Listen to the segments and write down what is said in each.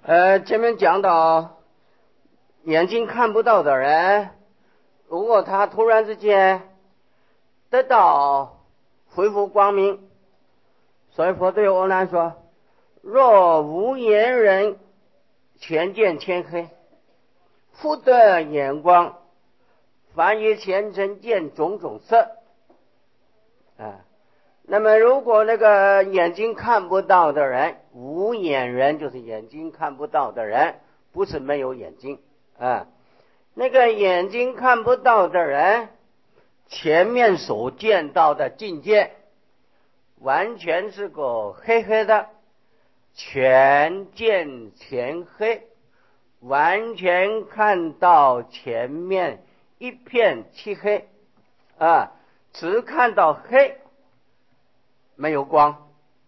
前面讲到眼睛看不到的人，如果他突然之间得到恢复光明，所以佛对阿难说：若无眼人全见天黑，复得眼光，凡于前尘见种种色。那么如果那个眼睛看不到的人，无眼人就是眼睛看不到的人，不是没有眼睛那个眼睛看不到的人，前面所见到的境界完全是个黑黑的，全见全黑，完全看到前面一片漆黑只看到黑，没有光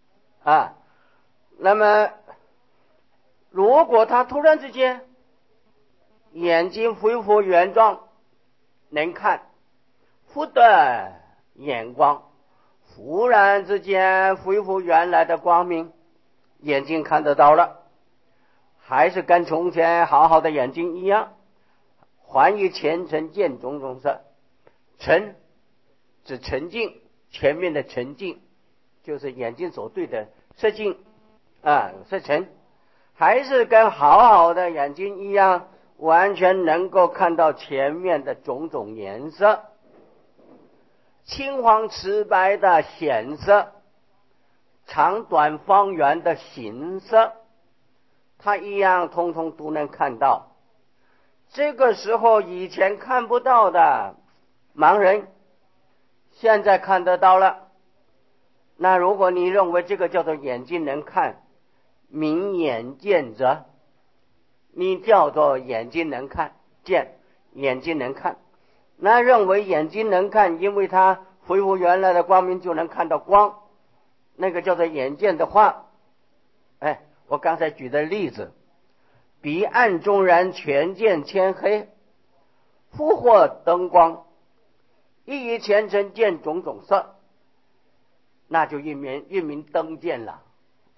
那么如果他突然之间眼睛恢复原状，能看，复得眼光，忽然之间恢复原来的光明，眼睛看得到了，还是跟从前好好的眼睛一样，还于前尘见种种色。尘指沉静，前面的沉静就是眼睛所对的色境色尘，还是跟好好的眼睛一样，完全能够看到前面的种种颜色，青黄赤白的显色，长短方圆的形色，他一样通通都能看到。这个时候以前看不到的盲人现在看得到了。那如果你认为这个叫做眼睛能看，明眼见者，你叫做眼睛能看见，眼睛能看，那认为眼睛能看，因为它恢复原来的光明就能看到光，那个叫做眼见的话，我刚才举的例子，彼岸中人全见天黑，复获灯光，亦于前尘见种种色，那就一名灯见了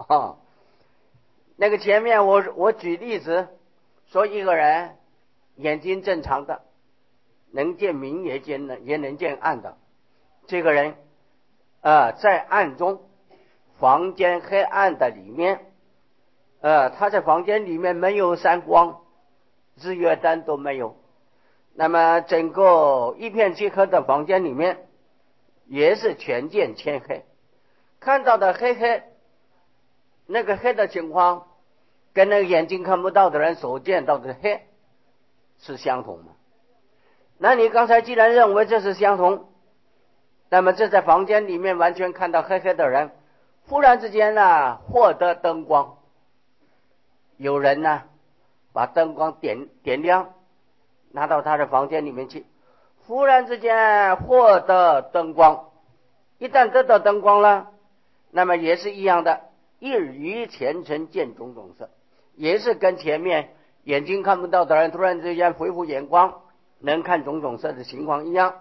那个前面我举例子说，一个人眼睛正常的，能见明也能见暗的，这个人在暗中房间黑暗的里面他在房间里面没有闪光，日月灯都没有，那么整个一片漆黑的房间里面也是全见天黑，看到的黑黑，那个黑的情况跟那个眼睛看不到的人所见到的黑是相同的。那你刚才既然认为这是相同，那么这在房间里面完全看到黑黑的人，忽然之间获得灯光，有人把灯光点亮，拿到他的房间里面去，忽然之间获得灯光，一旦得到灯光了，那么也是一样的，亦于前尘见种种色，也是跟前面眼睛看不到的人突然之间恢复眼光，能看种种色的情况一样。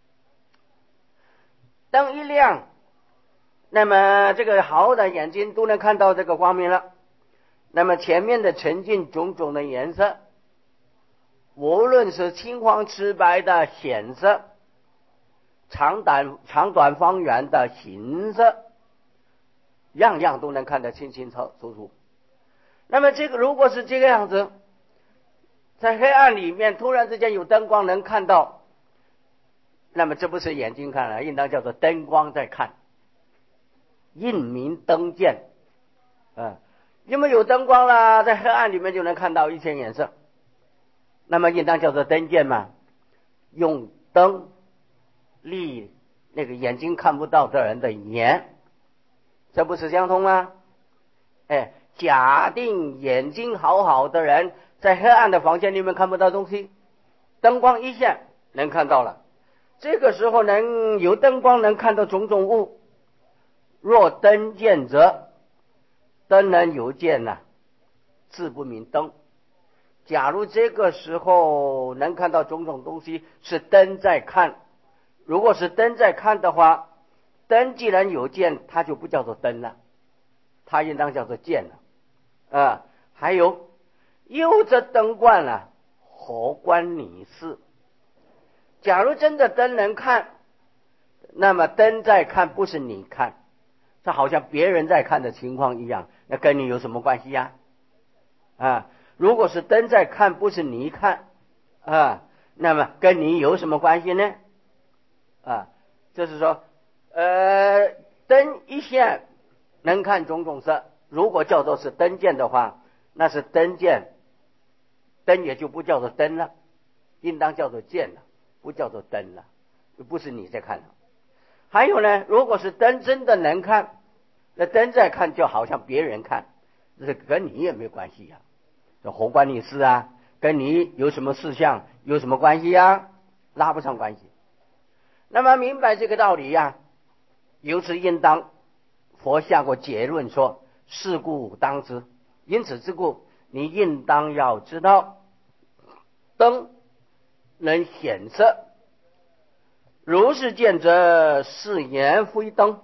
灯一亮，那么这个好的眼睛都能看到这个光明了，那么前面的沉浸种种的颜色，无论是青黄赤白的显色，长短方圆的形色，样样都能看得清清楚楚。那么这个如果是这个样子，在黑暗里面突然之间有灯光能看到，那么这不是眼睛看了，应当叫做灯光在看，应明灯见因为有灯光了，在黑暗里面就能看到一切颜色，那么应当叫做灯见嘛，用灯立那个眼睛看不到的人的眼，这不是相通吗？假定眼睛好好的人在黑暗的房间里面看不到东西，灯光一现能看到了，这个时候能有灯光能看到种种物，若灯见者，灯能有见自不明灯。假如这个时候能看到种种东西是灯在看，如果是灯在看的话，灯既然有见，它就不叫做灯了，它应当叫做见了还有又这灯冠了，何关你事？假如真的灯能看，那么灯在看，不是你看，这好像别人在看的情况一样，那跟你有什么关系呀？如果是灯在看，不是你看那么跟你有什么关系呢？就是说灯一现能看种种色，如果叫做是灯见的话，那是灯见，灯也就不叫做灯了，应当叫做见了，不叫做灯了，就不是你在看了。还有呢，如果是灯真的能看，那灯在看就好像别人看，这跟你也没关系呀，这何关你事啊？跟你有什么事项，有什么关系呀？拉不上关系。那么明白这个道理呀，由此应当佛下过结论说，是故当知。因此之故，你应当要知道，灯能显色，如是见则是言非灯。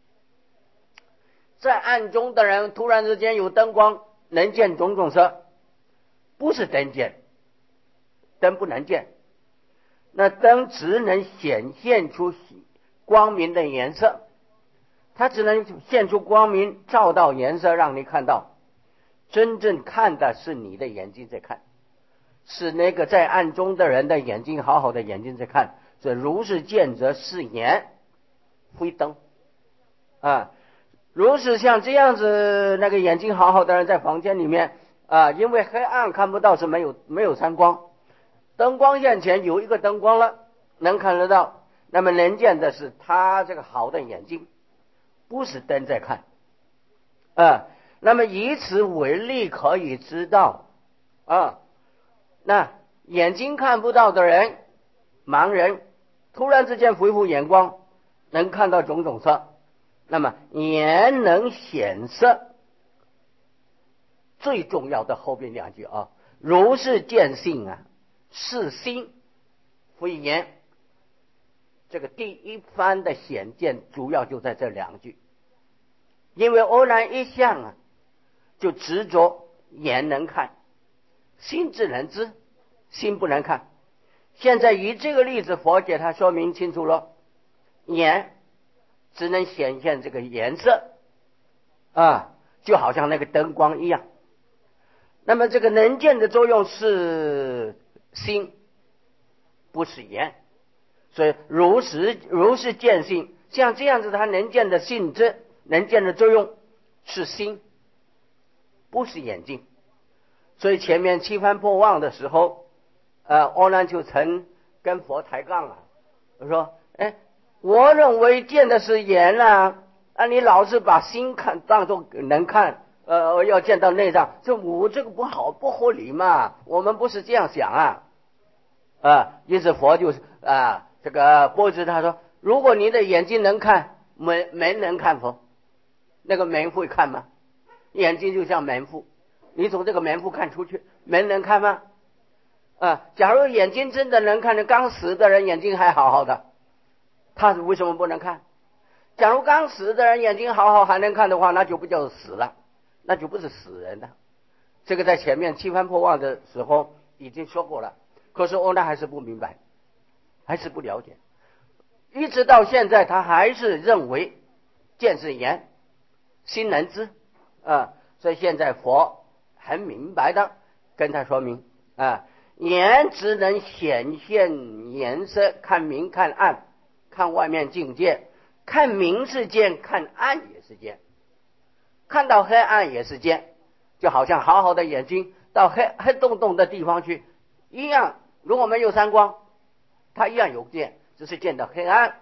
在暗中的人突然之间有灯光，能见种种色，不是灯见，灯不能见，那灯只能显现出光明的颜色，它只能现出光明，照到颜色让你看到。真正看的是你的眼睛在看，是那个在暗中的人的眼睛，好好的眼睛在看。这如是见则是言非灯如是像这样子，那个眼睛好好的人在房间里面因为黑暗看不到，是没有参光，灯光现前有一个灯光了，能看得到，那么能见的是他这个好的眼睛，不是灯在看那么以此为例，可以知道那眼睛看不到的人，盲人突然之间恢复眼光，能看到种种色，那么眼能显色，最重要的后边两句如是见性是心非言。这个第一番的显见主要就在这两句，因为偶然一向就执着眼能看，心只能知，心不能看。现在以这个例子，佛给他说明清楚了，眼只能显现这个颜色就好像那个灯光一样。那么这个能见的作用是心，不是眼，所以如是见性，像这样子它能见的性质，能见的作用是心，不是眼睛。所以前面七番破妄的时候阿难就曾跟佛抬杠我说我认为见的是眼你老是把心当作能看要见到内脏，我这个不好，不合理嘛，我们不是这样想因此佛就这个波子他说，如果你的眼睛能看，门能看否？那个门会看吗？眼睛就像门户，你从这个门户看出去，门能看吗？假如眼睛真的能看，的刚死的人眼睛还好好的，他为什么不能看？假如刚死的人眼睛好好还能看的话，那就不叫做死了，那就不是死人了。这个在前面七番破妄的时候已经说过了，可是阿难还是不明白，还是不了解，一直到现在他还是认为见是言，心能知所以现在佛很明白的跟他说明眼只能显现颜色，看明看暗，看外面境界，看明是见，看暗也是见，看到黑暗也是见，就好像好好的眼睛到黑洞洞的地方去一样，如果没有三光，它一样有见，只是见到黑暗。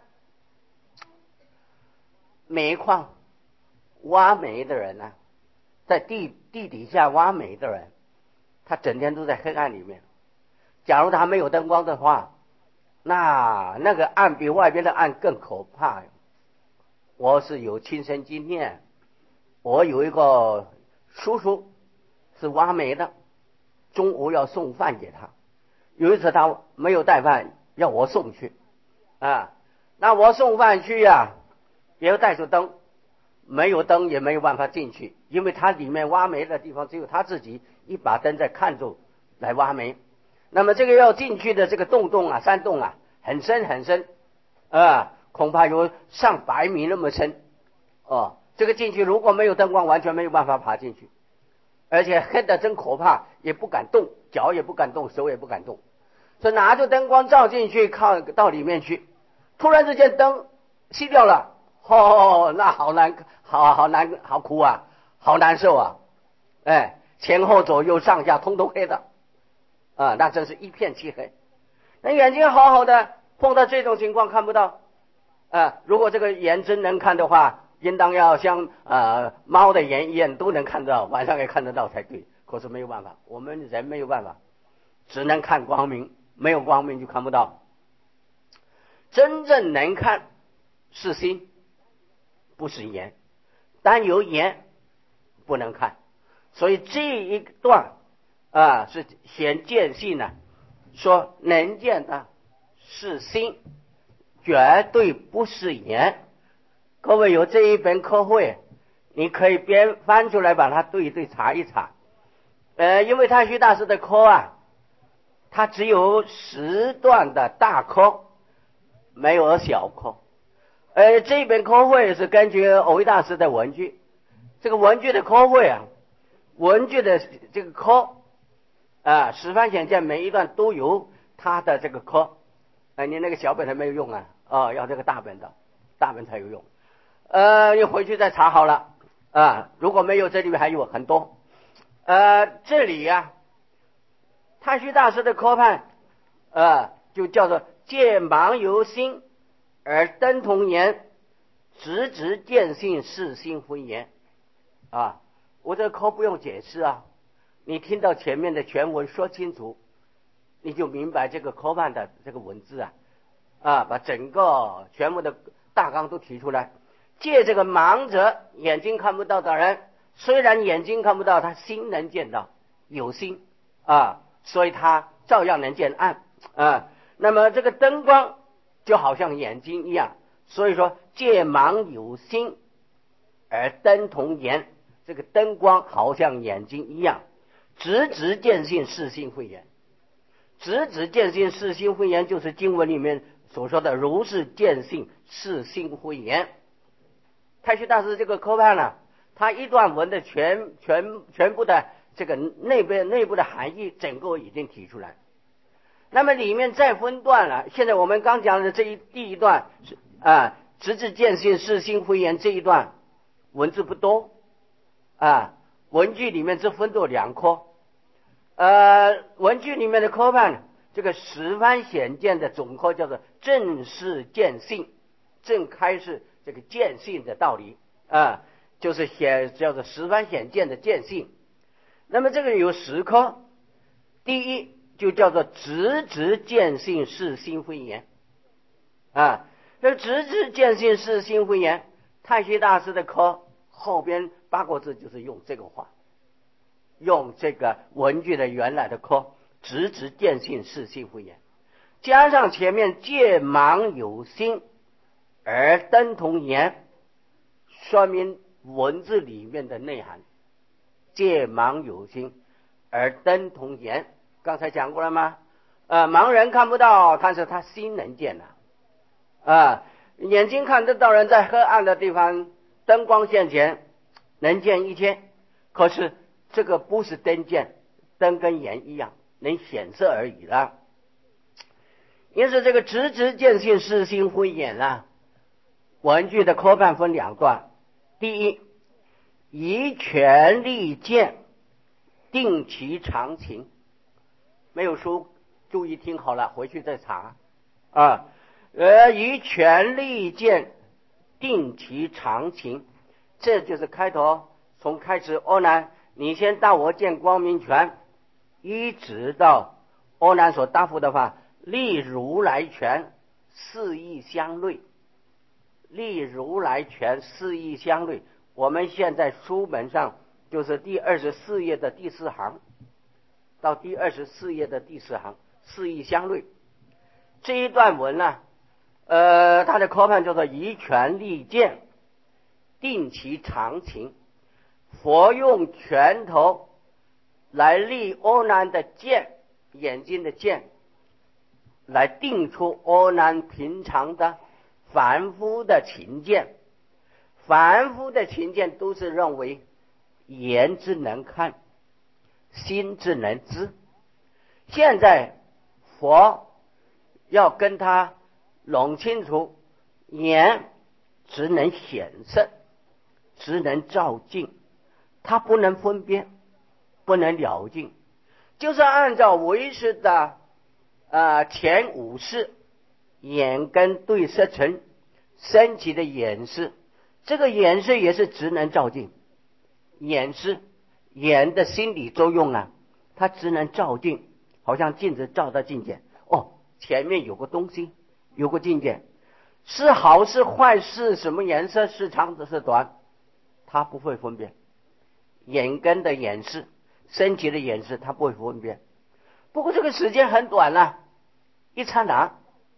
煤矿挖煤的人在地底下挖煤的人，他整天都在黑暗里面，假如他没有灯光的话，那个暗比外边的暗更可怕。我是有亲身经验，我有一个叔叔是挖煤的，中午要送饭给他，有一次他没有带饭，要我送去那我送饭去也要带着灯， 没有灯也没有办法进去，因为它里面挖煤的地方只有他自己一把灯在看着来挖煤。那么这个要进去的这个山洞啊，很深很深恐怕有上百米那么深这个进去如果没有灯光，完全没有办法爬进去，而且黑的真可怕，也不敢动，脚也不敢动，手也不敢动，所以拿着灯光照进去，看到里面去，突然之间灯熄掉了，那好难，好苦啊，好难受啊！前后左右上下通通黑的那真是一片漆黑。那眼睛好好的，碰到这种情况看不到如果这个眼真能看的话，应当要像猫的眼一样都能看到，晚上也看得到才对。可是没有办法，我们人没有办法，只能看光明，没有光明就看不到。真正能看是心，不是眼，单有眼不能看。所以这一段是显见性呢，说能见的是心，绝对不是眼。各位有这一本科会，你可以边翻出来把它对一对查一查。因为太虚大师的科它只有10段的大科，没有小科。这本科会是根据藕益大师的文句，这个文句的科会文句的这个科十番显见每一段都有它的这个科。你那个小本还没有用要这个大本的，大本才有用。你回去再查好了如果没有，这里面还有很多。这里太虚大师的科判就叫做见盲由心而灯同言，直直见性是心非言我这个科不用解释你听到前面的全文说清楚，你就明白这个科判的这个文字把整个全部的大纲都提出来。借这个盲者，眼睛看不到的人，虽然眼睛看不到，他心能见到，有心所以他照样能见暗那么这个灯光就好像眼睛一样，所以说借盲有心而灯同眼，这个灯光好像眼睛一样，直直见性是心非言。直直见性是心非言，就是经文里面所说的如是见性是心非言。太虚大师这个科判他一段文的全部的这个内部的含义整个已经提出来。那么里面再分段了，现在我们刚讲的第一段是直直见性是心非言，这一段文字不多文句里面只分作2科。文句里面的科判这个十番显见的总科叫做正是见性，正开示这个见性的道理就是叫做十番显见的见性。那么这个有10科，第一就叫做直直见性是心非言这直直见性是心非言，太虚大师的科后边8个字就是用这个话，用这个文句的原来的科直直见性是心非言，加上前面借盲有心而灯同言，说明文字里面的内涵。借盲有心而灯同言，刚才讲过了吗？盲人看不到，但是他心能见眼睛看得到人在黑暗的地方灯光现前能见一切，可是这个不是灯见，灯跟眼一样能显色而已了。因此这个直直见性是心非言文句的科判分2段。第一，以权力见定其常情。没有书注意听好了，回去再查以权力见定其常情，这就是开头，从开始阿难你先到我见光明权，一直到阿难所答复的话，立如来权四义相类，立如来权四义相类。我们现在书本上就是第24页的第4行到第24页的第4行，四义相类。这一段文它的科判叫做以权力见定其常情。佛用拳头来立阿难的见，眼睛的见，来定出阿难平常的凡夫的情见。凡夫的情见都是认为眼只能看，心只能知。现在佛要跟他弄清楚，眼只能显色，只能照镜，他不能分辨，不能了尽。就是按照唯识的前五识，眼根对色尘升起的眼识，这个眼识也是只能照镜。眼识，眼的心理作用啊，它只能照镜，好像镜子照到镜前，前面有个东西，有个镜件，是好是坏，是什么颜色，是长是短，它不会分辨。眼根的眼识，升起的眼识，它不会分辨。不过这个时间很短了，一刹那，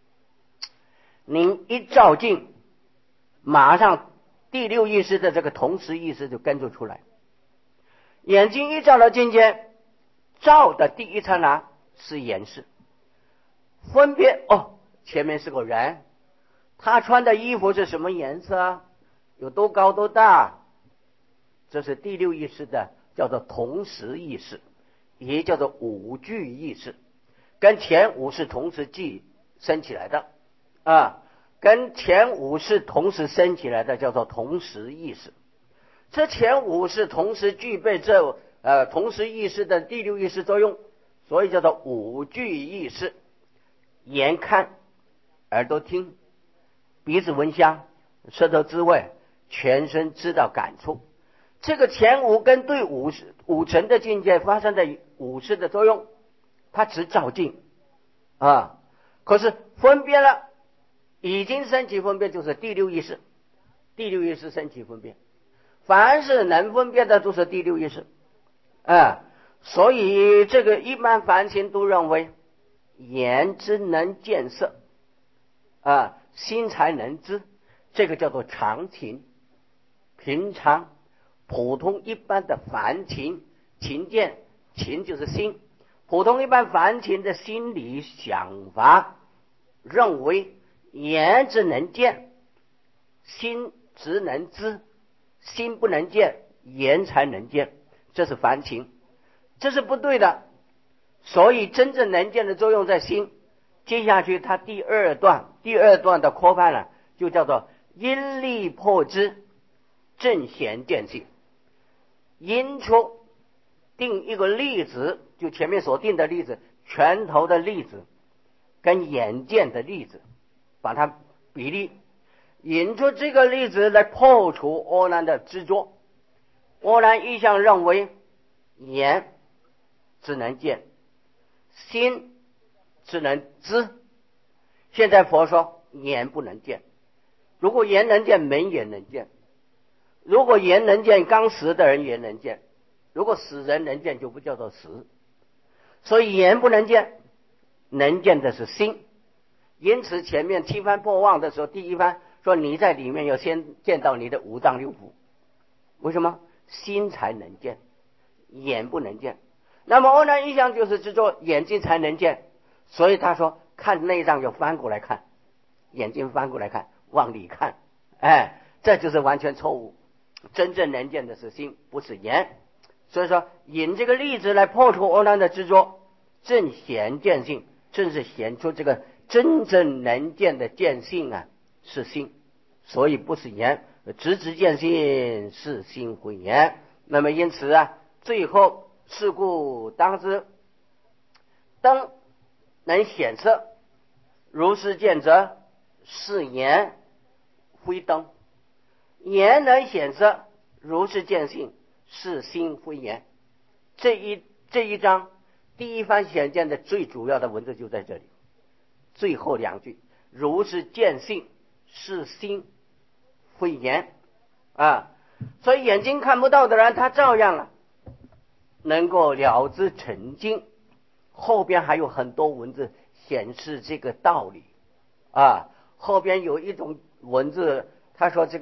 您一照镜，马上第六意识的这个同时意识就跟着出来。眼睛一照到镜间，照的第一刹那是眼识，分别前面是个人，他穿的衣服是什么颜色，有多高多大，这是第六意识的叫做同时意识，也叫做五具意识，跟前五是同时具升起来的跟前五是同时升起来的叫做同时意识。这前五是同时具备这同时意识的第六意识作用，所以叫做五具意识。眼看，耳朵听，鼻子闻香，舌头滋味，全身知道感触。这个前五跟对五尘的境界发生的五识的作用，它只照镜可是分辨了，已经升起分辨，就是第六意识。第六意识升起分辨，凡是能分辨的都是第六意识所以这个一般凡情都认为眼只能见色心才能知，这个叫做常情。平常普通一般的凡情情见，情就是心，普通一般凡情的心理想法认为眼只能见，心只能知，心不能见，眼才能见，这是凡情，这是不对的。所以真正能见的作用在心。接下去他第二段的扩判了，就叫做因力破之，正显见性。因出定一个例子，就前面所定的例子，拳头的例子跟眼见的例子，把它比例，引出这个例子来破除阿难的执着。阿难一向认为眼只能见，心只能知。现在佛说眼不能见，如果眼能见，门也能见；如果眼能见，刚死的人也能见；如果死人能见，就不叫做死。所以眼不能见，能见的是心。因此前面七番破妄的时候，第一番说你在里面要先见到你的五脏六腑，为什么？心才能见，眼不能见。那么阿难一向就是执着眼睛才能见，所以他说看内脏要翻过来看，眼睛翻过来看，往里看，这就是完全错误。真正能见的是心，不是眼。所以说引这个例子来破除阿难的执着，正显见性，正是显出这个真正能见的见性是心，所以不是眼。直见性是心非眼。那么因此最后是故当知灯能显色，如是见则是眼非灯；眼能显色，如是见性是心非眼。这一章第一番显见的最主要的文字就在这里，最后两句如是见性是心非眼所以眼睛看不到的人，他照样能够了知成经。后边还有很多文字显示这个道理后边有一种文字，他说这个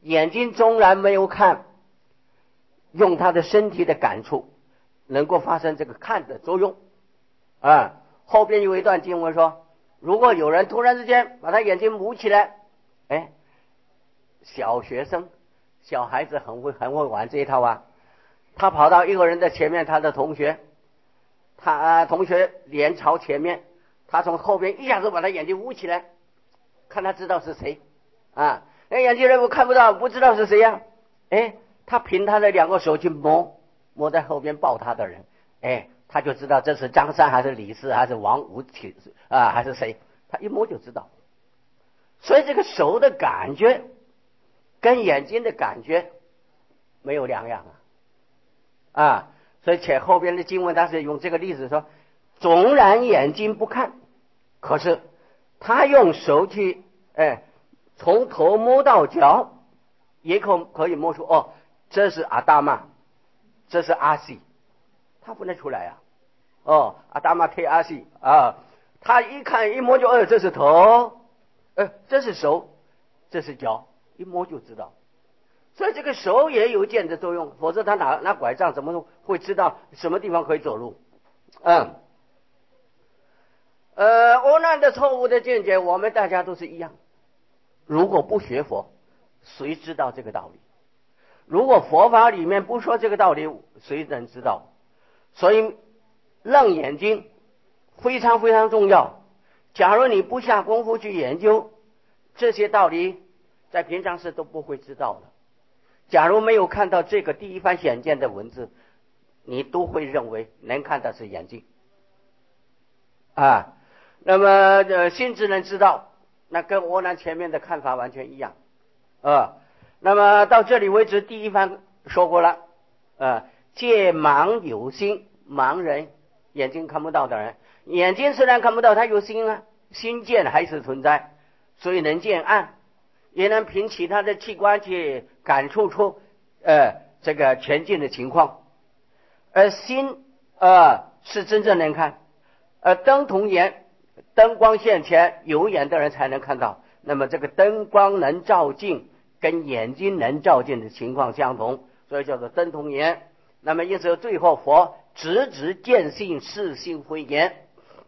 眼睛纵然没有看，用他的身体的感触能够发生这个看的作用啊。后边有一段经文说，如果有人突然之间把他眼睛捂起来，小学生小孩子很会玩这一套啊。他跑到一个人的前面，他的同学，同学脸朝前面，他从后边一下子把他眼睛捂起来，看他知道是谁啊。那眼睛人物看不到，不知道是谁呀。他凭他的两个手去摸在后边抱他的人，他就知道这是张三还是李四还是王五还是谁，他一摸就知道。所以这个手的感觉跟眼睛的感觉没有两样啊。所以且后边的经文他是用这个例子说，纵然眼睛不看，可是他用手去从头摸到脚，也可以摸出这是阿达玛，这是阿西，他分得出来阿达玛贴阿西他一看一摸就这是头，这是手，这是脚，一摸就知道。所以这个手也有见的作用，否则他拿拐杖怎么会知道什么地方可以走路？欧难的错误的见解，我们大家都是一样。如果不学佛，谁知道这个道理？如果佛法里面不说这个道理，谁能知道？所以楞眼睛非常非常重要。假如你不下功夫去研究这些道理，在平常时都不会知道的。假如没有看到这个第一番显见的文字，你都会认为能看到是眼睛那么心只能知道，那跟欧南前面的看法完全一样那么到这里为止，第一番说过了借盲有心，盲人眼睛看不到的人，眼睛虽然看不到，他有心心见还是存在，所以能见暗，也能凭其他的器官去感触出这个前进的情况。而心是真正能看，灯同眼，灯光线前有眼的人才能看到，那么这个灯光能照进跟眼睛能照进的情况相同，所以叫做灯同眼。那么因此最后佛直见性，是性非言，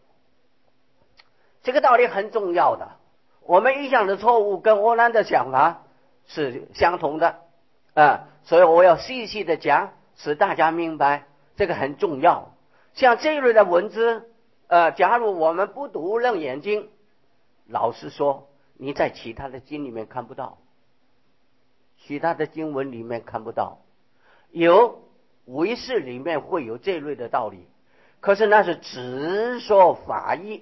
这个道理很重要的。我们一向的错误跟欧南的想法是相同的所以我要细细的讲，使大家明白这个很重要。像这一类的文字假如我们不读楞严经，老实说你在其他的经里面看不到，其他的经文里面看不到，有唯识里面会有这类的道理，可是那是直说法义，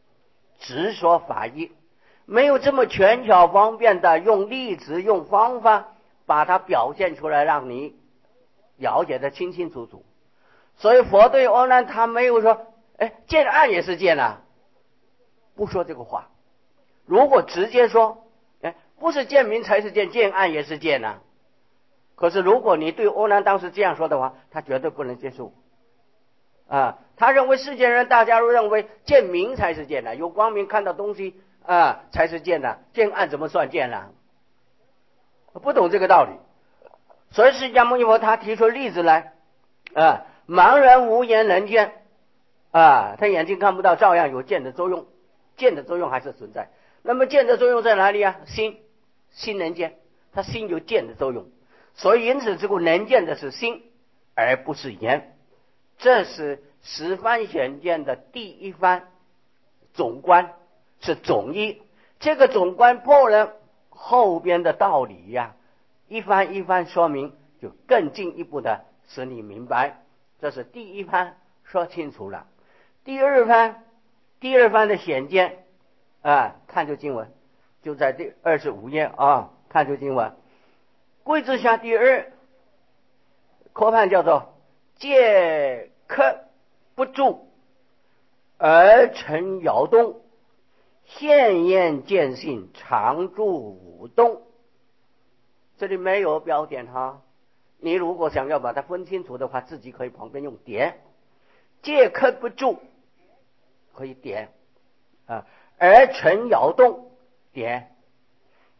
没有这么权巧方便的用例子用方法把它表现出来，让你了解的清清楚楚。所以佛对欧南他没有说见暗也是见不说这个话。如果直接说不是见明才是见，见暗也是见可是如果你对欧南当时这样说的话，他绝对不能接受他认为世间人大家都认为见明才是见有光明看到东西才是见见暗怎么算见不懂这个道理。所以释迦牟尼佛他提出例子来盲人无眼能见他眼睛看不到，照样有见的作用，见的作用还是存在。那么见的作用在哪里心能见，他心有见的作用，所以因此这个能见的是心而不是眼。这是十番显见的第一番总观，是总义。这个总观破了后边的道理一番一番说明，就更进一步的使你明白。这是第一番说清楚了。第二番的显见看出经文，就在第25页看出经文。贵之下第二科判叫做借客不住而成摇动，现验见性常住舞动。这里没有标点你如果想要把它分清楚的话，自己可以旁边用点，借客不住可以点而成摇动点，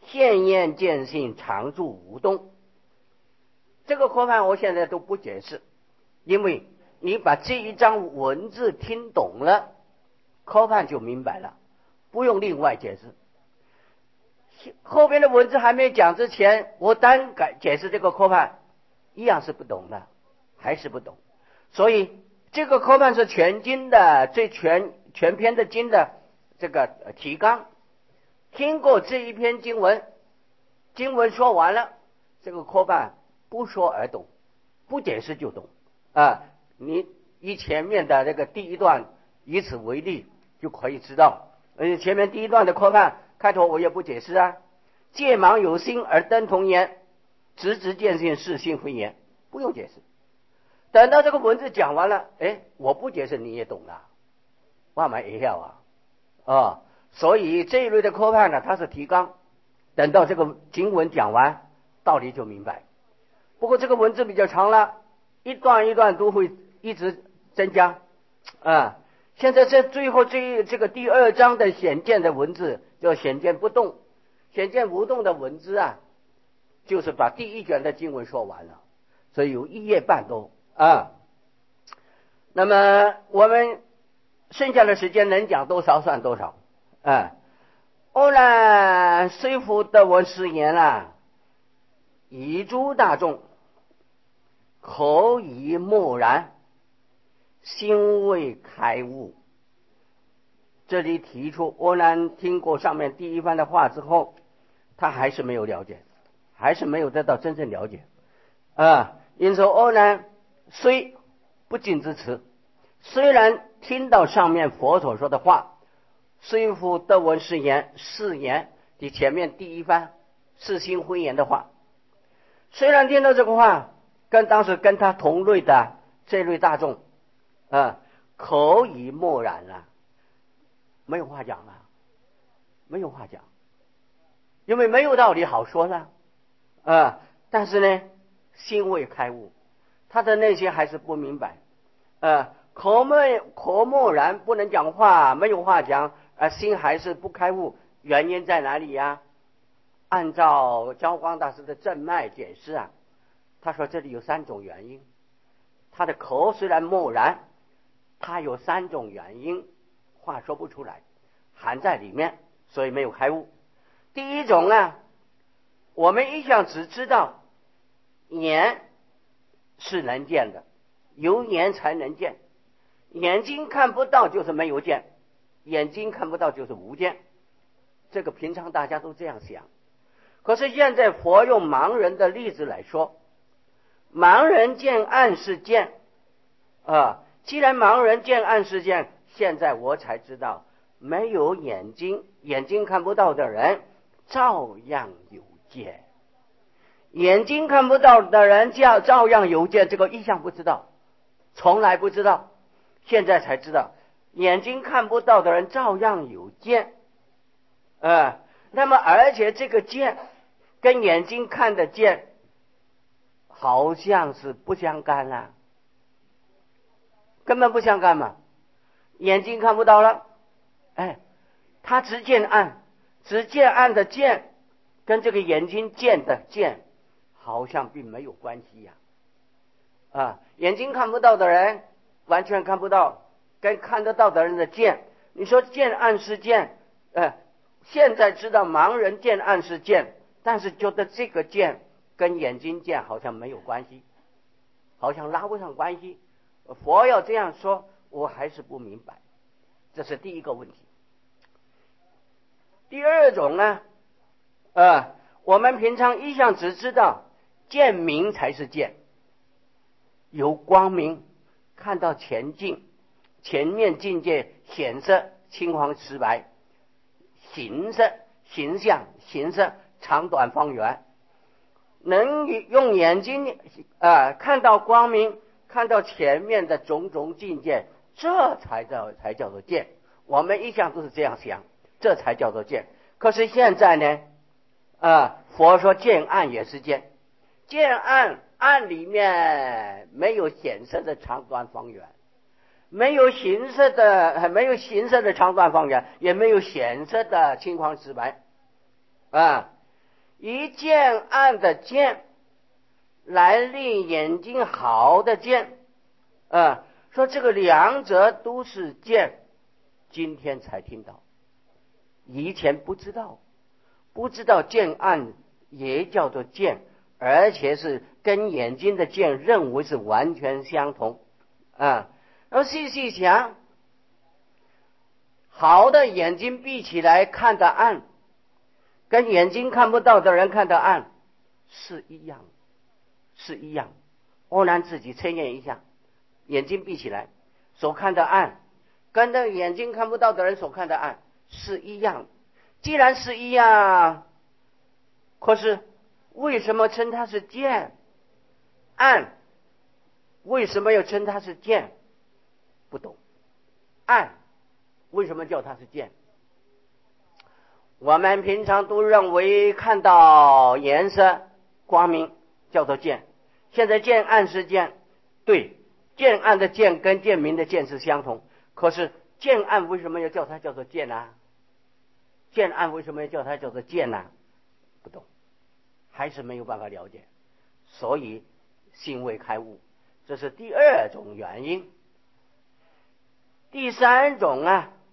现验见性，常住无动。这个科判我现在都不解释，因为你把这一章文字听懂了，科判就明白了，不用另外解释。后边的文字还没讲之前，我单解释这个科判，一样是不懂的，还是不懂。所以这个科判是全经的全篇的经的这个提纲。听过这一篇经文说完了，这个科判不说而懂，不解释就懂啊。你以前面的这个第一段以此为例就可以知道。前面第一段的科判开头我也不解释啊，戒盲有心而登同言，直直见性是心非言，不用解释。等到这个文字讲完了，我不解释你也懂了，万万一样啊。所以这一类的科判呢，它是提纲，等到这个经文讲完，道理就明白。不过这个文字比较长了，一段一段都会一直增加啊。现在最后这个第2章的显见的文字叫显见不动，显见不动的文字啊，就是把第1卷的经文说完了，所以有1页半多啊。那么我们剩下的时间能讲多少算多少啊。欧然虽复得闻是言啊，以诸大众，口以默然，心未开悟。这里提出欧然听过上面第一番的话之后，他还是没有了解，还是没有得到真正了解啊。因此欧然虽不尽之词，虽然听到上面佛所说的话，虽复得闻是言，是言的前面第一番是心非言的话，虽然听到这个话，当时跟他同类的这类大众口已默然了，没有话讲了，没有话讲，因为没有道理好说了但是呢，心未开悟，他的内心还是不明白口默然，不能讲话，没有话讲心还是不开悟，原因在哪里呀？按照教光大师的正脉解释他说这里有3种原因。他的口虽然默然，他有3种原因，话说不出来，含在里面，所以没有开悟。第一种我们一向只知道眼是能见的，有眼才能见，眼睛看不到就是没有见，眼睛看不到就是无见，这个平常大家都这样想。可是现在佛用盲人的例子来说，盲人见暗是见既然盲人见暗是见，现在我才知道，没有眼睛看不到的人照样有见，眼睛看不到的人照样有见，这个一向不知道，从来不知道，现在才知道，眼睛看不到的人照样有见那么而且这个见跟眼睛看的见好像是不相干根本不相干嘛。眼睛看不到了他只见暗的见跟这个眼睛见的见好像并没有关系眼睛看不到的人完全看不到，跟看得到的人的见，你说见暗是见现在知道盲人见暗是见，但是觉得这个见跟眼睛见好像没有关系，好像拉不上关系。佛要这样说，我还是不明白，这是第一个问题。第2种我们平常一向只知道见明才是见，有光明，看到前面境界显色青黄赤白，形象长短方圆，能用眼睛看到光明，看到前面的种种境界，这才叫做见。我们一向都是这样想，这才叫做见。可是现在呢佛说见暗也是见，见暗里面没有显色的长短方圆，没有形色的长短方圆，也没有显色的青黄赤白以见暗的见来令眼睛好的见，说这个两者都是见，今天才听到，以前不知道见暗也叫做见，而且是跟眼睛的见认为是完全相同然后细细想，好的眼睛闭起来看得暗，跟眼睛看不到的人看得暗是一样。欧南自己测验一下，眼睛闭起来所看的暗，跟那眼睛看不到的人所看的暗是一样。既然是一样，可是为什么称它是见？暗为什么要称它是见？不懂。暗为什么叫它是见？我们平常都认为看到颜色光明叫做见，现在见暗是见，对，见暗的见跟见明的见是相同，可是见暗为什么要叫它叫做见呢？见暗为什么要叫它叫做见呢？不懂，还是没有办法了解，所以心未开悟，这是第二种原因。第三种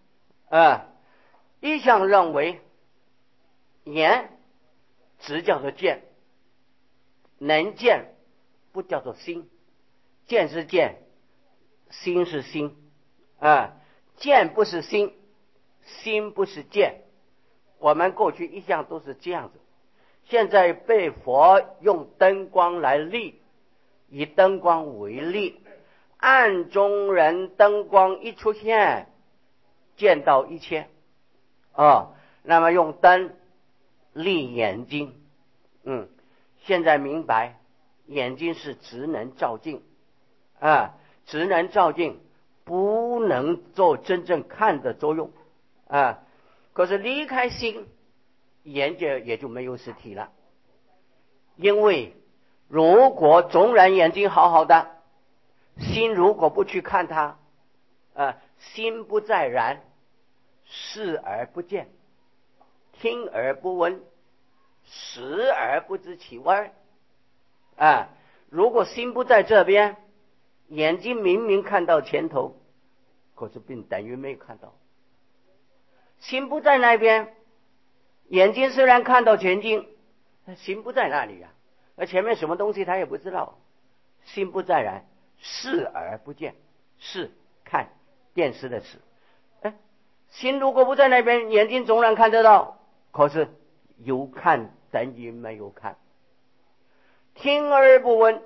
一向认为眼只叫做见，能见不叫做心，见是见，心是心见不是心，心不是见。我们过去一向都是这样子，现在被佛用灯光来例，以灯光为例，暗中人灯光一出现，见到一切那么用灯立眼睛现在明白眼睛是只能照镜只能照镜，不能做真正看的作用可是离开心，眼睛也就没有实体了。因为如果纵然眼睛好好的，心如果不去看它心不在然，视而不见，听而不闻，食而不知其味如果心不在这边，眼睛明明看到前头，可是并等于没有看到。心不在那边，眼睛虽然看到前进，心不在那里而前面什么东西他也不知道，心不在然，视而不见，视看电视的视心如果不在那边，眼睛总然看得到，可是有看等于没有看。听而不闻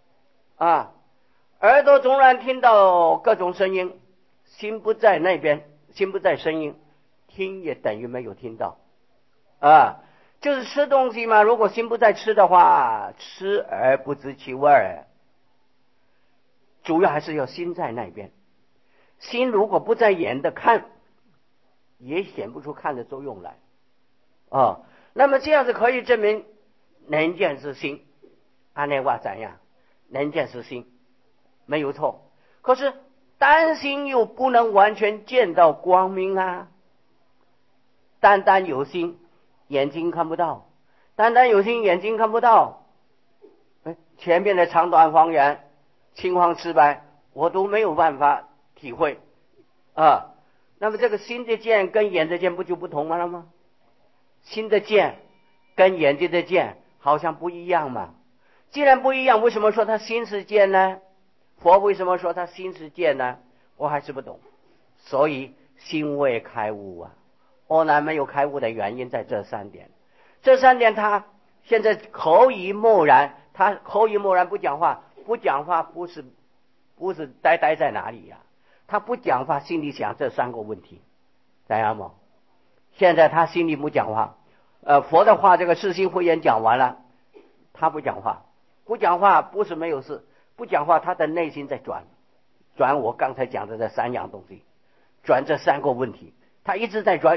耳朵总然听到各种声音，心不在那边，心不在声音，听也等于没有听到就是吃东西嘛，如果心不在吃的话，吃而不知其味主要还是要心在那边。心如果不在眼的看，也显不出看的作用来那么这样子可以证明能见是心，按那话怎样？能见是心没有错，可是单心又不能完全见到光明单单有心眼睛看不到，单单有心眼睛看不到前面的长短方圆青黄赤白我都没有办法体会那么这个心的见跟眼的见不就不同了吗？心的见跟眼睛的见好像不一样嘛。既然不一样，为什么说他心是见呢？佛为什么说他心是见呢？我还是不懂。所以心未开悟阿难没有开悟的原因在这三点。这三点他现在口语默然，他口语默然不讲话，不讲话不是呆在哪里他不讲话，心里想这三个问题，怎样吗？现在他心里不讲话佛的话这个世心慧眼讲完了，他不讲话，不讲话不是没有事，不讲话他的内心在转我刚才讲的这三样东西，转这三个问题，他一直在转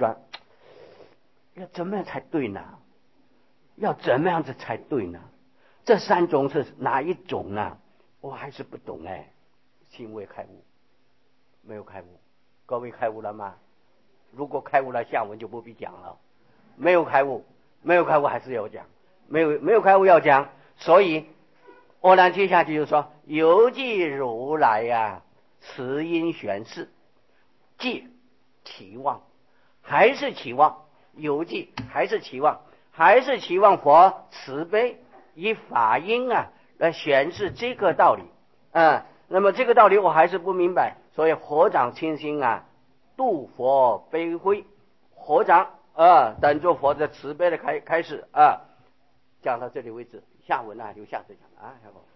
要怎么样才对呢？要怎么样子才对呢？这三种是哪一种呢？我还是不懂心未开悟，没有开悟。各位开悟了吗？如果开悟了，下文就不必讲了。没有开悟， 没有开悟还是要讲，没有开悟要讲。所以我呢接下去就说，犹记如来呀，慈因玄释，记期望，还是期望，犹记还是期望，还是期望佛慈悲以法音啊来显示这个道理。那么这个道理我还是不明白，所以合掌清心啊，度佛悲慧，合掌等着佛的慈悲的开始讲到这里为止，下文留下次讲啊。